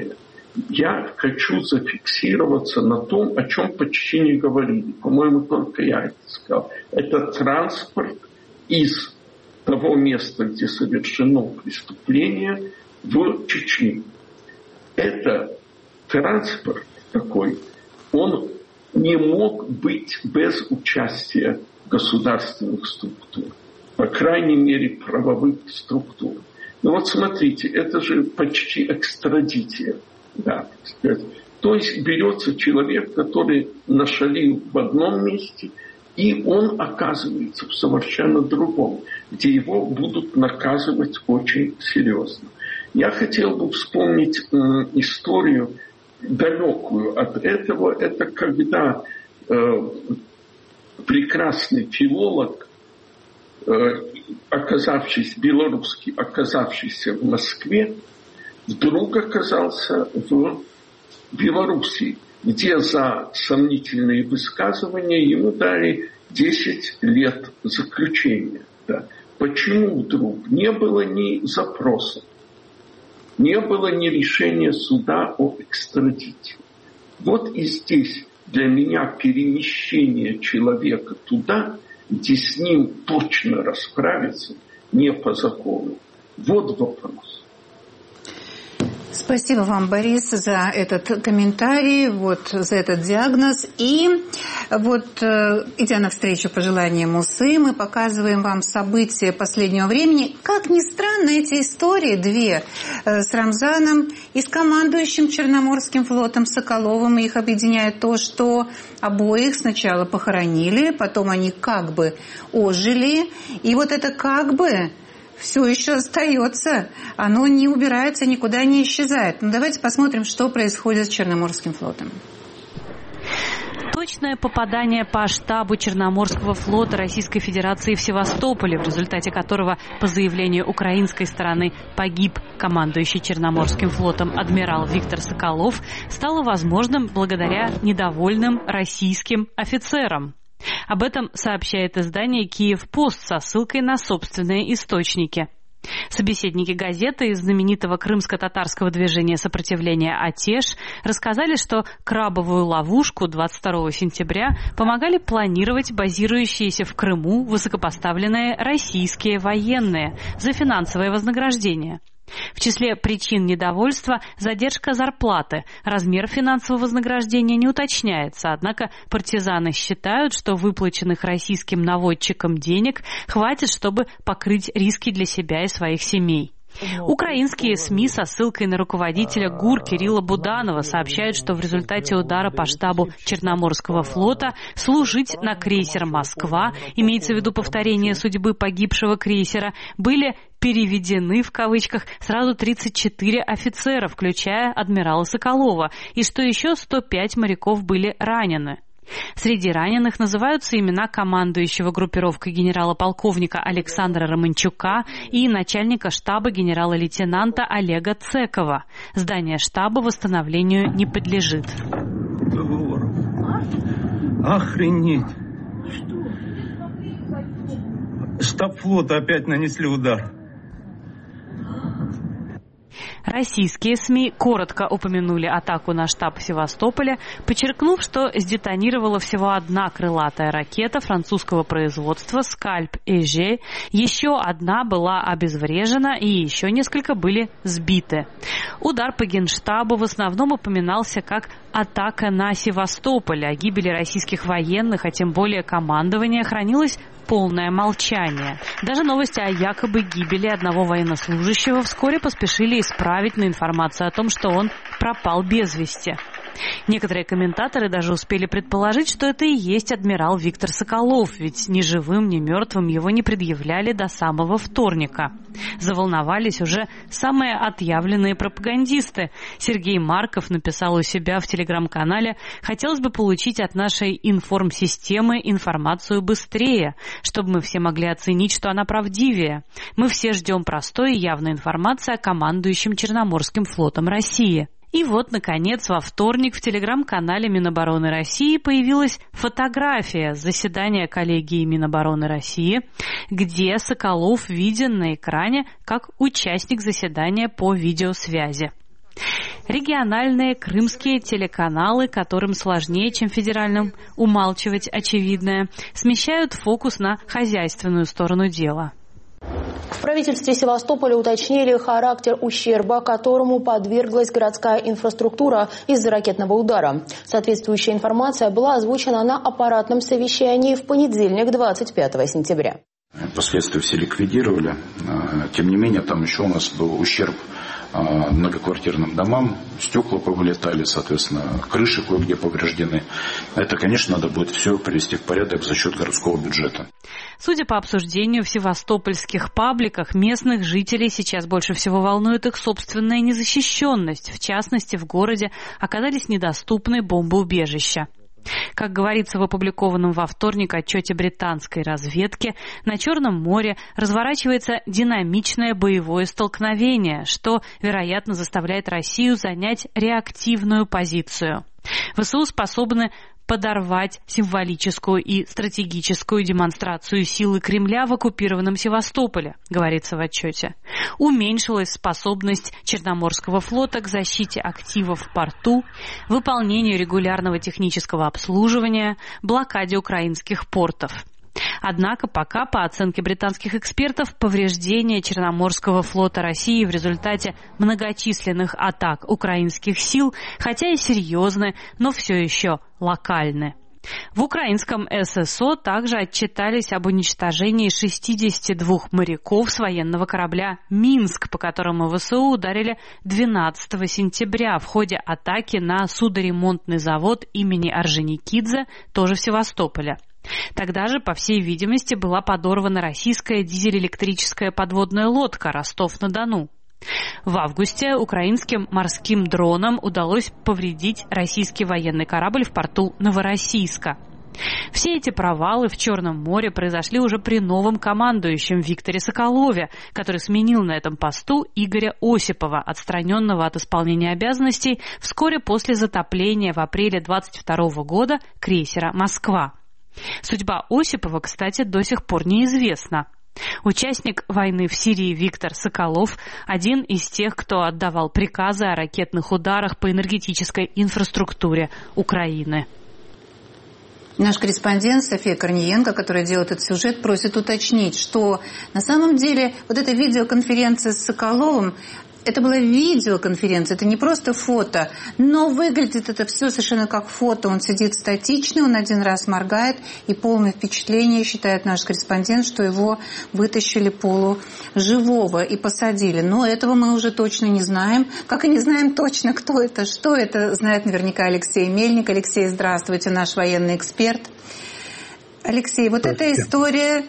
Я хочу зафиксироваться на том, о чем почти не говорили. По-моему, только я это сказал. Это транспорт из того места, где совершено преступление, в Чечню. Это транспорт такой, он не мог быть без участия государственных структур, по крайней мере, правовых структур. Ну вот смотрите, это же почти экстрадиция. Да, так сказать. То есть берется человек, который нашалил в одном месте, и он оказывается в совершенно другом, где его будут наказывать очень серьезно. Я хотел бы вспомнить э, историю далекую от этого. Это когда э, прекрасный филолог, э, оказавшийся, белорусский, оказавшийся в Москве, вдруг оказался в Белоруссии, где за сомнительные высказывания ему дали десять лет заключения. Да. Почему вдруг? Не было ни запроса, не было ни решения суда о экстрадите. Вот и здесь для меня перемещение человека туда, где с ним точно расправиться не по закону. Вот вопрос. Спасибо вам, Борис, за этот комментарий, вот, за этот диагноз. И вот, идя навстречу пожеланиям УСы, мы показываем вам события последнего времени. Как ни странно, эти истории, две, с Рамзаном и с командующим Черноморским флотом Соколовым, их объединяет то, что обоих сначала похоронили, потом они как бы ожили. И вот это как бы все еще остается, оно не убирается, никуда не исчезает. Ну, давайте посмотрим, что происходит с Черноморским флотом. Точное попадание по штабу Черноморского флота Российской Федерации в Севастополе, в результате которого, по заявлению украинской стороны, погиб командующий Черноморским флотом адмирал Виктор Соколов, стало возможным благодаря недовольным российским офицерам. Об этом сообщает издание «Киев-Пост» со ссылкой на собственные источники. Собеседники газеты из знаменитого крымско-татарского движения сопротивления «Атеш» рассказали, что крабовую ловушку двадцать второго сентября помогали планировать базирующиеся в Крыму высокопоставленные российские военные за финансовое вознаграждение. В числе причин недовольства задержка зарплаты. Размер финансового вознаграждения не уточняется, однако партизаны считают, что выплаченных российским наводчикам денег хватит, чтобы покрыть риски для себя и своих семей. Украинские СМИ со ссылкой на руководителя ГУР Кирилла Буданова сообщают, что в результате удара по штабу Черноморского флота служить на крейсер «Москва», имеется в виду повторение судьбы погибшего крейсера, были переведены, в кавычках, сразу тридцать четыре офицера, включая адмирала Соколова, и что еще сто пять моряков были ранены. Среди раненых называются имена командующего группировкой генерала-полковника Александра Романчука и начальника штаба генерала-лейтенанта Олега Цекова. Здание штаба восстановлению не подлежит. Охренеть! Штаб флота опять нанесли удар. Российские СМИ коротко упомянули атаку на штаб в Севастополе, подчеркнув, что сдетонировала всего одна крылатая ракета французского производства «Скальп-Эже», еще одна была обезврежена и еще несколько были сбиты. Удар по Генштабу в основном упоминался как атака на Севастополь. О гибели российских военных, а тем более командования, хранилось полное молчание. Даже новости о якобы гибели одного военнослужащего вскоре поспешили исправить на информацию о том, что он пропал без вести. Некоторые комментаторы даже успели предположить, что это и есть адмирал Виктор Соколов, ведь ни живым, ни мертвым его не предъявляли до самого вторника. Заволновались уже самые отъявленные пропагандисты. Сергей Марков написал у себя в телеграм-канале: «Хотелось бы получить от нашей информсистемы информацию быстрее, чтобы мы все могли оценить, что она правдивее. Мы все ждем простой и явной информации о командующем Черноморским флотом России». И вот, наконец, во вторник в телеграм-канале Минобороны России появилась фотография с заседания коллегии Минобороны России, где Соколов виден на экране как участник заседания по видеосвязи. Региональные крымские телеканалы, которым сложнее, чем федеральным, умалчивать очевидное, смещают фокус на хозяйственную сторону дела. В правительстве Севастополя уточнили характер ущерба, которому подверглась городская инфраструктура из-за ракетного удара. Соответствующая информация была озвучена на аппаратном совещании в понедельник, двадцать пятого сентября. Последствия все ликвидировали. Тем не менее, там еще у нас был ущерб многоквартирным домам, стекла повылетали, соответственно, крыши кое-где повреждены. Это, конечно, надо будет все привести в порядок за счет городского бюджета. Судя по обсуждению в севастопольских пабликах, местных жителей сейчас больше всего волнует их собственная незащищенность. В частности, в городе оказались недоступны бомбоубежища. Как говорится в опубликованном во вторник отчете британской разведки, на Черном море разворачивается динамичное боевое столкновение, что, вероятно, заставляет Россию занять реактивную позицию. ВСУ способны подорвать символическую и стратегическую демонстрацию силы Кремля в оккупированном Севастополе, говорится в отчете. Уменьшилась способность Черноморского флота к защите активов в порту, выполнению регулярного технического обслуживания, блокаде украинских портов. Однако пока, по оценке британских экспертов, повреждения Черноморского флота России в результате многочисленных атак украинских сил, хотя и серьезны, но все еще локальны. В украинском ССО также отчитались об уничтожении шестидесяти двух моряков с военного корабля «Минск», по которому ВСУ ударили двенадцатого сентября в ходе атаки на судоремонтный завод имени Орджоникидзе, тоже в Севастополе. Тогда же, по всей видимости, была подорвана российская дизель-электрическая подводная лодка «Ростов-на-Дону». В августе украинским морским дронам удалось повредить российский военный корабль в порту Новороссийска. Все эти провалы в Черном море произошли уже при новом командующем Викторе Соколове, который сменил на этом посту Игоря Осипова, отстраненного от исполнения обязанностей вскоре после затопления в апреле двадцать второго года крейсера «Москва». Судьба Осипова, кстати, до сих пор неизвестна. Участник войны в Сирии Виктор Соколов – один из тех, кто отдавал приказы о ракетных ударах по энергетической инфраструктуре Украины. Наш корреспондент София Корниенко, которая делает этот сюжет, просит уточнить, что на самом деле вот эта видеоконференция с Соколовым – это была видеоконференция, это не просто фото, но выглядит это все совершенно как фото. Он сидит статично, он один раз моргает, и полное впечатление, считает наш корреспондент, что его вытащили полуживого и посадили. Но этого мы уже точно не знаем, как и не знаем точно, кто это, что это, знает наверняка Алексей Мельник. Алексей, здравствуйте, наш военный эксперт. Алексей, вот эта история...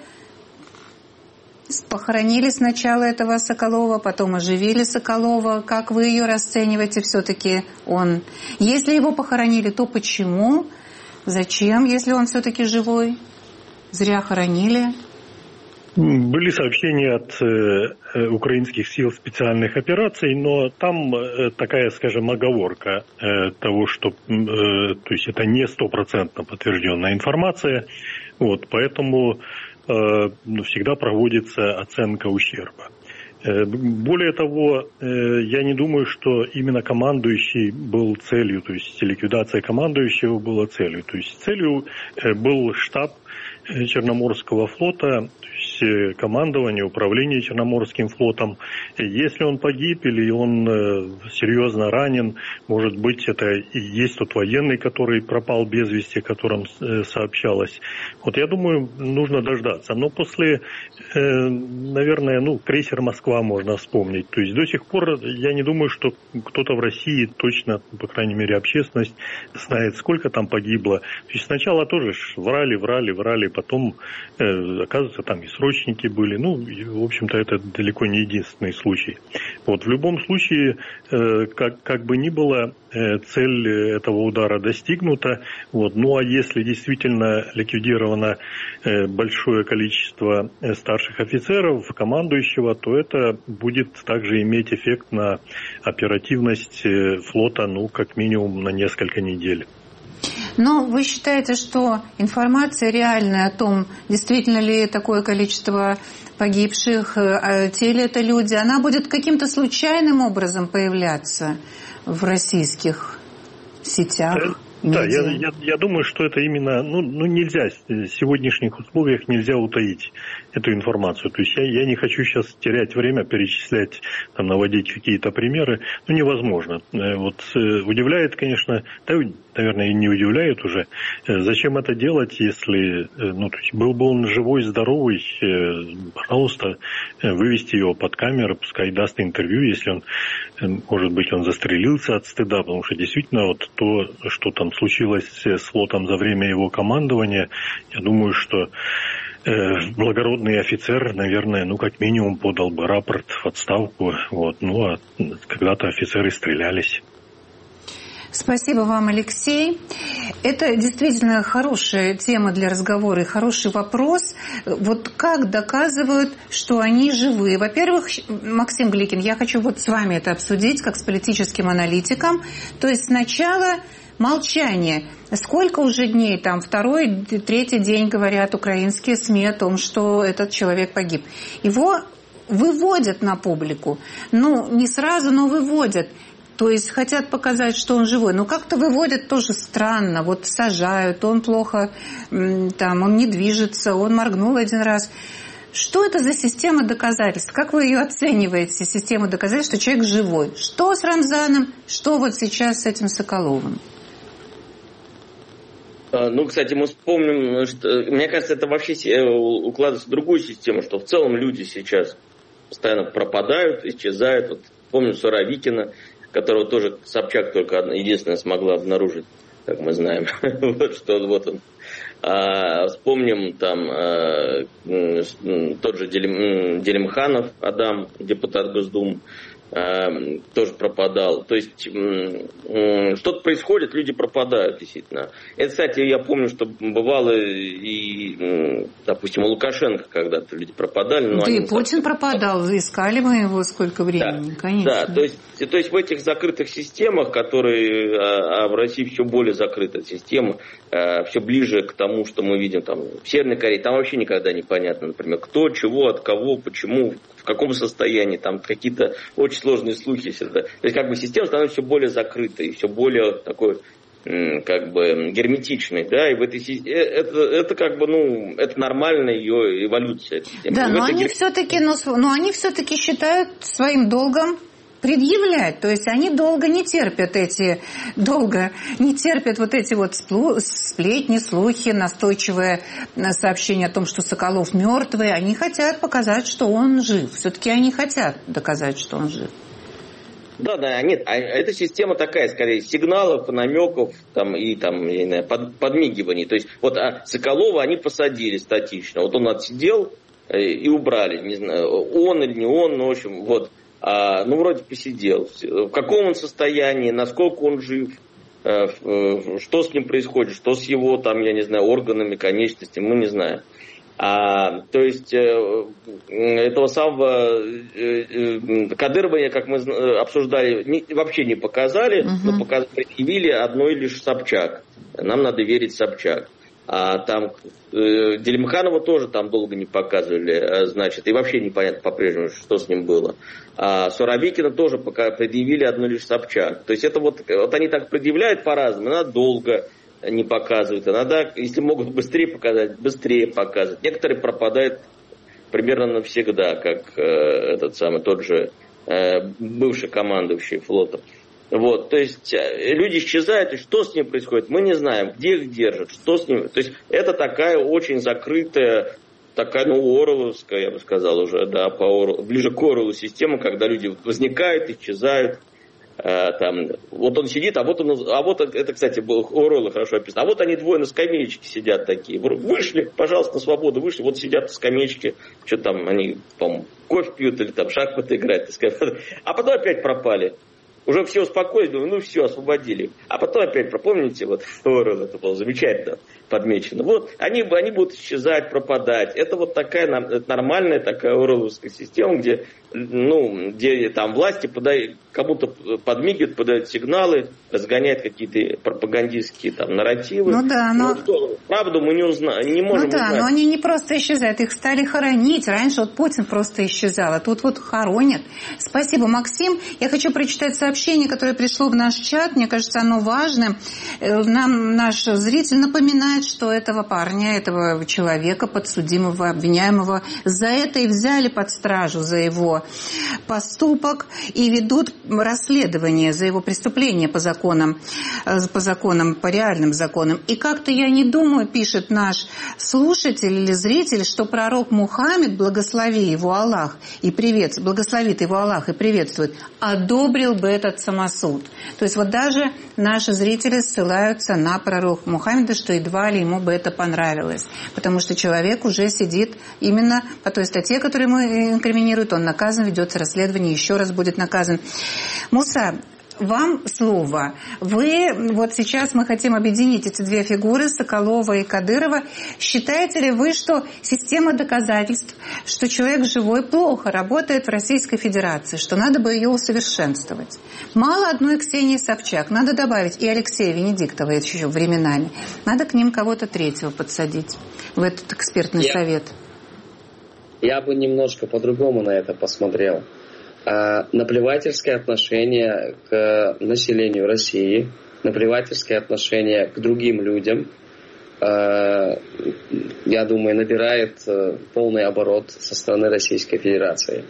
Похоронили сначала этого Соколова, потом оживили Соколова. Как вы ее расцениваете? Все-таки он... Если его похоронили, то почему? Зачем, если он все-таки живой? Зря хоронили. Были сообщения от э, украинских сил специальных операций, но там э, такая, скажем, оговорка э, того, что э, то есть это не стопроцентно подтвержденная информация. Вот, поэтому... всегда проводится оценка ущерба. Более того, я не думаю, что именно командующий был целью, то есть ликвидация командующего была целью. То есть целью был штаб Черноморского флота, то есть командование, управление Черноморским флотом. Если он погиб или он серьезно ранен, может быть, это и есть тот военный, который пропал без вести, о котором сообщалось. Вот я думаю, нужно дождаться. Но после, наверное, ну, крейсер «Москва» можно вспомнить. То есть до сих пор я не думаю, что кто-то в России точно, по крайней мере, общественность знает, сколько там погибло. То есть сначала тоже врали, врали, врали, потом, оказывается, там и срочники были. Ну, в общем-то, это далеко не единственный случай. Вот в любом случае, как, как бы ни было, цель этого удара достигнута. Вот. Ну а если действительно ликвидировано большое количество старших офицеров, командующего, то это будет также иметь эффект на оперативность флота, ну, как минимум на несколько недель. Но вы считаете, что информация реальная о том, действительно ли такое количество погибших, те ли это люди, она будет каким-то случайным образом появляться в российских сетях? Да, я, я, я думаю, что это именно, ну, ну нельзя, в сегодняшних условиях нельзя утаить эту информацию. То есть я, я не хочу сейчас терять время, перечислять, там, наводить какие-то примеры, ну невозможно. Вот удивляет, конечно, да, наверное, и не удивляет уже, зачем это делать, если, ну, то есть был бы он живой, здоровый, пожалуйста, вывести его под камеру, пускай даст интервью, если он, может быть, он застрелился от стыда, потому что действительно вот то, что там случилось с флотом за время его командования, я думаю, что э, благородный офицер, наверное, ну, как минимум подал бы рапорт в отставку, вот, ну, а когда-то офицеры стрелялись. Спасибо вам, Алексей. Это действительно хорошая тема для разговора и хороший вопрос. Вот как доказывают, что они живы? Во-первых, Максим Гликин, я хочу вот с вами это обсудить, как с политическим аналитиком. То есть сначала молчание. Сколько уже дней, там второй, третий день говорят украинские СМИ о том, что этот человек погиб. Его выводят на публику. Ну, не сразу, но выводят. То есть хотят показать, что он живой. Но как-то выводят тоже странно. Вот сажают, он плохо, там, он не движется, он моргнул один раз. Что это за система доказательств? Как вы ее оцениваете, систему доказательств, что человек живой? Что с Рамзаном, что вот сейчас с этим Соколовым? Ну, кстати, мы вспомним, что, мне кажется, это вообще укладывается в другую систему, что в целом люди сейчас постоянно пропадают, исчезают. Вот, помню Суровикина, которого тоже Собчак только одна, единственная смогла обнаружить, как мы знаем. Вот что вот он. А, вспомним там а, тот же Делим, Делимханов Адам, депутат Госдумы, а, тоже пропадал. То есть что-то происходит, люди пропадают, действительно. Это, кстати, я помню, что бывало и, допустим, у Лукашенко когда-то люди пропадали. Но да они... и Путин пропадал, искали мы его сколько времени, да, конечно. Да, то есть, то есть в этих закрытых системах, которые, а, а в России все более закрытая система, а, все ближе к тому, что мы видим там в Северной Корее, там вообще никогда не понятно, например, кто, чего, от кого, почему, в каком состоянии, там какие-то очень сложные слухи всегда. То есть как бы система становится все более закрытой, все более такой как бы герметичной, да, и в этой это, это как бы, ну, это нормальная ее эволюция. Да, но они гер... все-таки, но, но они все-таки считают своим долгом предъявлять, то есть они долго не терпят эти, долго не терпят вот эти вот сплетни, слухи, настойчивое сообщение о том, что Соколов мертвый, они хотят показать, что он жив, все-таки они хотят доказать, что он жив. Да, да, нет, а эта система такая, скорее, сигналов, намеков там, и там, я не знаю, под, подмигиваний. То есть вот а Соколова они посадили статично. Вот он отсидел и убрали. Не знаю, он или не он, ну, в общем, вот. А, ну, вроде посидел. В каком он состоянии, насколько он жив, что с ним происходит, что с его, там, я не знаю, органами, конечностями, мы не знаем. А, то есть этого самого Кадырова, как мы обсуждали, не, вообще не показали, uh-huh. но показ, предъявили одной лишь Собчак. Нам надо верить Собчак. А там э, Делимханова тоже там долго не показывали, значит, и вообще непонятно по-прежнему, что с ним было. А Суровикина тоже пока предъявили одну лишь Собчак. То есть это вот, вот они так предъявляют по-разному, надо долго не показывают. Иногда, если могут быстрее показать, быстрее показывают. Некоторые пропадают примерно навсегда, как э, этот самый, тот же э, бывший командующий флотом. Вот, то есть люди исчезают, и что с ним происходит, мы не знаем, где их держат, что с ним. То есть это такая очень закрытая, такая, ну, оруэлловская, я бы сказал уже, да, по Оруэллу, ближе к Оруэллу система, когда люди возникают, исчезают. Там, вот он сидит, а вот он, а вот это, кстати, было Оруэлла хорошо описано. А вот они двое на скамеечке сидят такие. Вышли, пожалуйста, на свободу, вышли, вот сидят на скамеечке, что там они, по-моему, кофе пьют или там шахматы играют. А потом опять пропали. Уже все успокоились, думаю, ну все, освободили. А потом опять, помните, вот Орвелл, это было замечательно подмечено. Вот, они, они будут исчезать, пропадать. Это вот такая нормальная такая орвелловская система, где, ну, где там власти подают, кому-то подмигивают, подают сигналы, разгоняют какие-то пропагандистские там нарративы. Ну да, но... Ну, правду мы не, узна... не можем Ну да, узнать. но они не просто исчезают, их стали хоронить. Раньше вот Путин просто исчезал, а тут вот хоронят. Спасибо, Максим. Я хочу прочитать сообщение, которое пришло в наш чат. Мне кажется, оно важным. Нам наш зритель напоминает, что этого парня, этого человека, подсудимого, обвиняемого, за это и взяли под стражу, за его поступок, и ведут расследование за его преступление по законам, по законам, по реальным законам. И как-то я не думаю, пишет наш слушатель или зритель, что пророк Мухаммед, благослови его Аллах и приветствует, благословит его Аллах и приветствует, одобрил бы этот самосуд. То есть вот даже наши зрители ссылаются на пророка Мухаммеда, что едва ли ему бы это понравилось. Потому что человек уже сидит именно по той статье, которую ему инкриминируют, он наказан, ведется расследование, еще раз будет наказан. Муса, вам слово. Вы, вот сейчас мы хотим объединить эти две фигуры, Соколова и Кадырова. Считаете ли вы, что система доказательств, что человек живой плохо работает в Российской Федерации, что надо бы ее усовершенствовать? Мало одной Ксении Собчак, надо добавить и Алексея Венедиктова еще временами. Надо к ним кого-то третьего подсадить в этот экспертный Я... совет. Я бы немножко по-другому на это посмотрел. Наплевательское отношение к населению России, наплевательское отношение к другим людям, я думаю, набирает полный оборот со стороны Российской Федерации.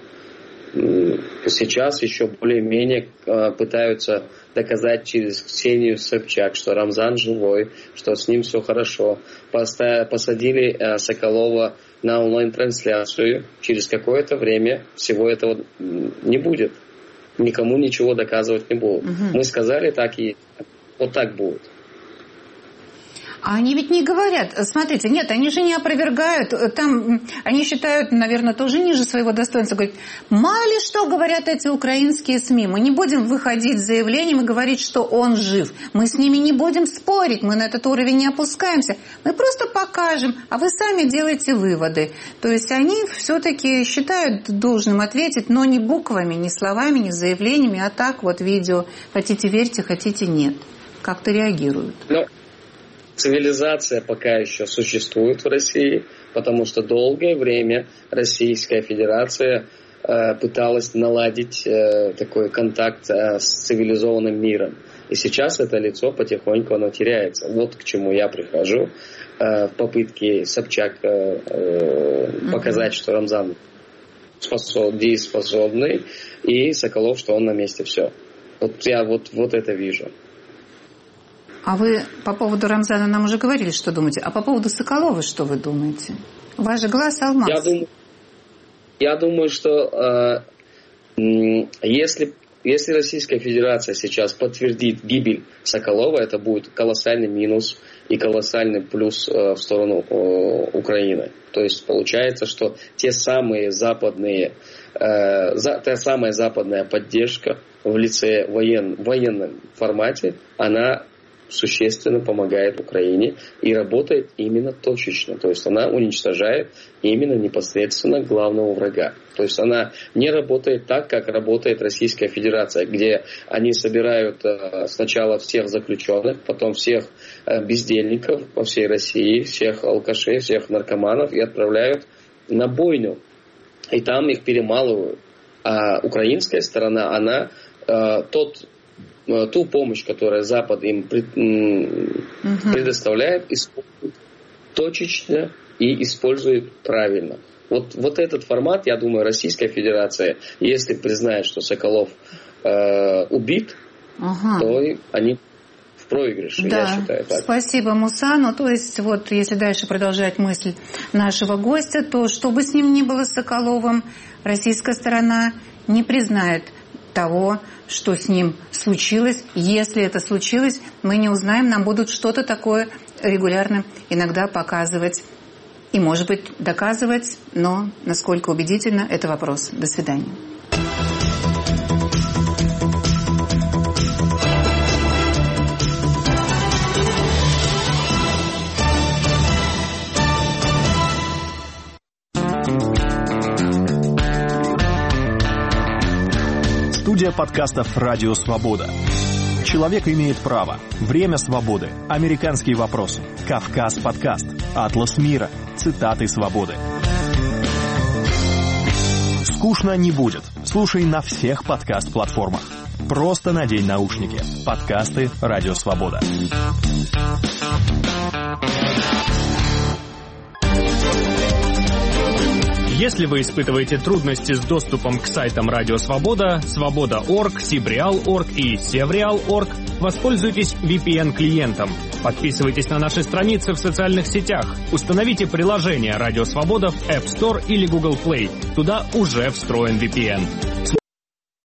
Сейчас еще более-менее пытаются доказать через Ксению Собчак, что Рамзан живой, что с ним все хорошо. Посадили Соколова на онлайн-трансляцию. Через какое-то время всего этого не будет. Никому ничего доказывать не будут. Угу. Мы сказали так и вот так будет. А они ведь не говорят, смотрите, нет, они же не опровергают, там, они считают, наверное, тоже ниже своего достоинства, говорят, мало ли что говорят эти украинские СМИ, мы не будем выходить с заявлением и говорить, что он жив, мы с ними не будем спорить, мы на этот уровень не опускаемся, мы просто покажем, а вы сами делаете выводы. То есть они все-таки считают должным ответить, но не буквами, не словами, не заявлениями, а так вот видео, хотите верьте, хотите нет, как-то реагируют. Но... Цивилизация пока еще существует в России, потому что долгое время Российская Федерация э, пыталась наладить э, такой контакт э, с цивилизованным миром. И сейчас это лицо потихоньку оно теряется. Вот к чему я прихожу э, в попытке Собчак э, э, показать, что Рамзан способ, дееспособный, и Соколов, что он на месте все. Вот я вот, вот это вижу. А вы по поводу Рамзана нам уже говорили, что думаете. А по поводу Соколова что вы думаете? Ваш глаз алмаз. Я думаю, я думаю что э, если, если Российская Федерация сейчас подтвердит гибель Соколова, это будет колоссальный минус и колоссальный плюс э, в сторону э, Украины. То есть получается, что те самые западные, э, за, та самая западная поддержка в лице воен, военном формате, она существенно помогает Украине и работает именно точечно. То есть она уничтожает именно непосредственно главного врага. То есть она не работает так, как работает Российская Федерация, где они собирают сначала всех заключенных, потом всех бездельников по всей России, всех алкашей, всех наркоманов и отправляют на бойню. И там их перемалывают. А украинская сторона, она тот ту помощь, которую Запад им предоставляет, использует точечно и использует правильно. Вот, вот этот формат, я думаю, Российская Федерация, если признает, что Соколов э, убит, ага. то они в проигрыше, да. я считаю так. Спасибо, Муса. Ну, то есть, вот, если дальше продолжать мысль нашего гостя, то что бы с ним ни было с Соколовым, российская сторона не признает того, что с ним случилось. Если это случилось, мы не узнаем, нам будут что-то такое регулярно иногда показывать и, может быть, доказывать, но насколько убедительно – это вопрос. До свидания. Студия подкастов «Радио Свобода». Человек имеет право. Время свободы. Американские вопросы. Кавказ подкаст. Атлас мира. Цитаты свободы. Скучно не будет. Слушай на всех подкаст-платформах. Просто надень наушники. Подкасты «Радио Свобода». Если вы испытываете трудности с доступом к сайтам Радио Свобода, Свобода точка орг, Сибреал точка орг и Севреал точка орг, воспользуйтесь ви пи эн-клиентом. Подписывайтесь на наши страницы в социальных сетях. Установите приложение Радио Свобода в App Store или Google Play. Туда уже встроен ви пи эн.